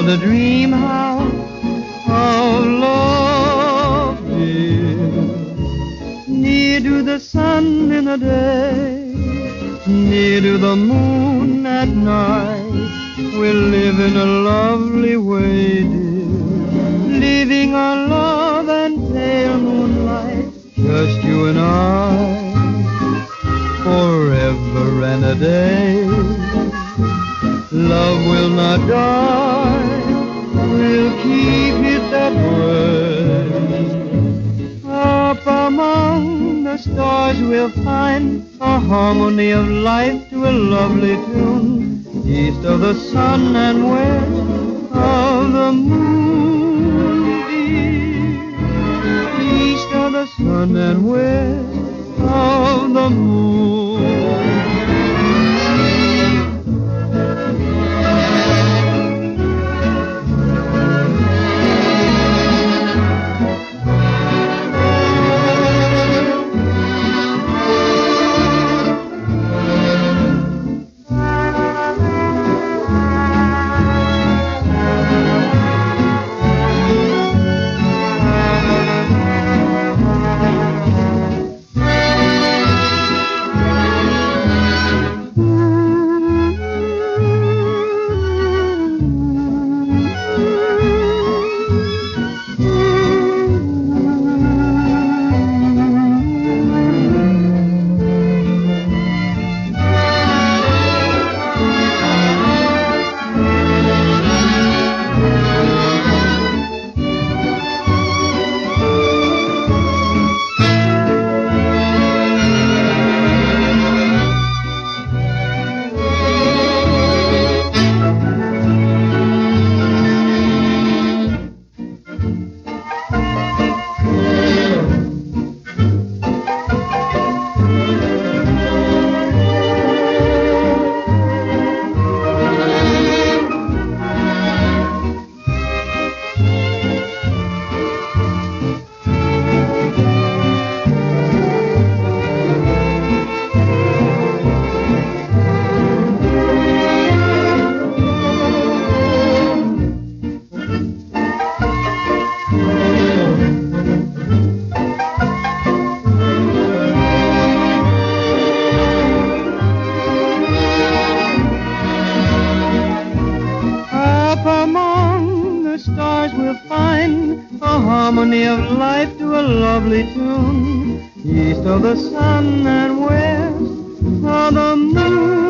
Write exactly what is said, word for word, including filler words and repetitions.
the dream house of love, dear. Near to the sun in the day, near to the moon at night, we'll live in a lovely way, dear. Living on love and pale moonlight, just you and I, forever and a day. Love will not die, we'll keep it that way. Up among the stars we'll find a harmony of life to a lovely tune, east of the sun and west of the moon, dear. East of the sun and west of the moon. Stars will find a harmony of life to a lovely tune, east of the sun and west of the moon.